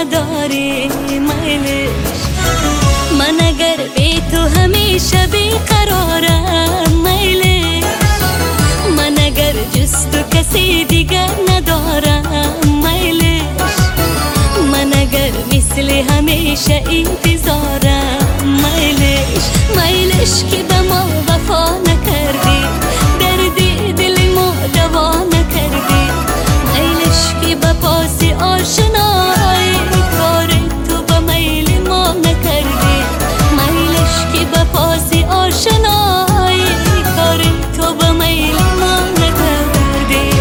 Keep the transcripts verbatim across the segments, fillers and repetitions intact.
نداری میلش. من اگر بی تو همیشه بیقرارم میلش. من اگر جز تو کسی دیگر ندارم میلش. من اگر مثل همیشه انتظارم میلش. میلش که به ما وفا نکردی، دردی دل ما دوا نکردی. میلش که به پاس آشنایی کار تو به میل ما نکردی. میلش که به پاس آشنایی کار تو به میل ما نکردی.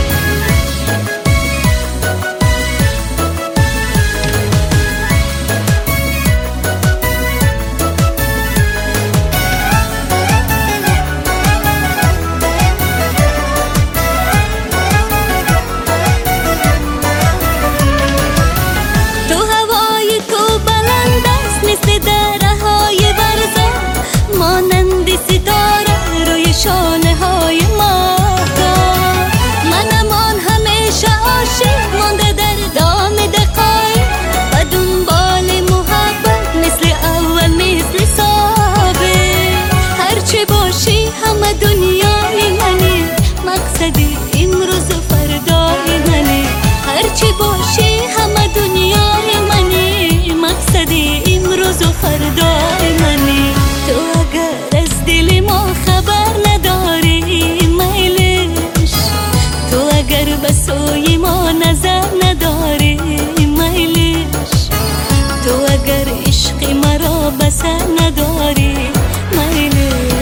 شانه های ما منمان همیشه عاشق مانده در دام دقایق و دنبال محبت مثل اول مثل سابق. هرچه باشی همه دنیای منی، مقصدی امروز و فردای منی. هرچه باشی همه دنیای منی، مقصدی امروز و فردای منی. تو اگر از دل ما خبر نداری میلش، تو اگر به سوی ما نظر نداری میلش، تو اگر عشق مرا به سر نداری میلش.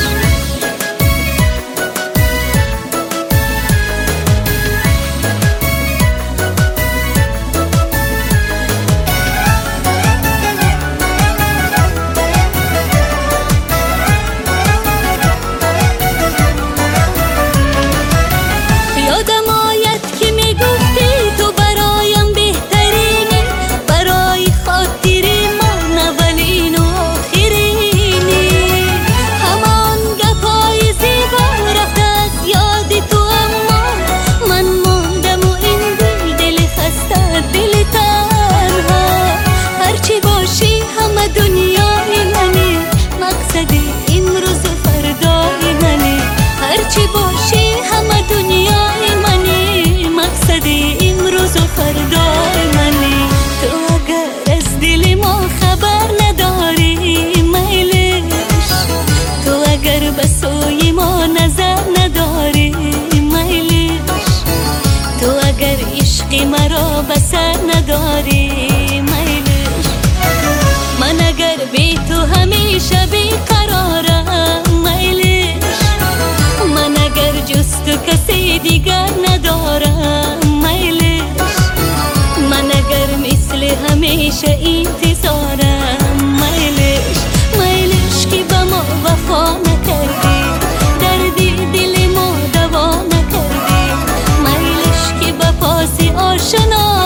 بسوی ما نظر نداری میلش، تو اگر عشق مرا به سر نداری میلش. من اگر بی تو همیشه بیقرارم میلش. من اگر جز تو کسی دیگر ندارم میلش. من اگر مثل همیشه انتظارم میلش. میلش که به ما وفا نکردی، دردی دل ما دوا نکردی. میلش که به پاس آشنا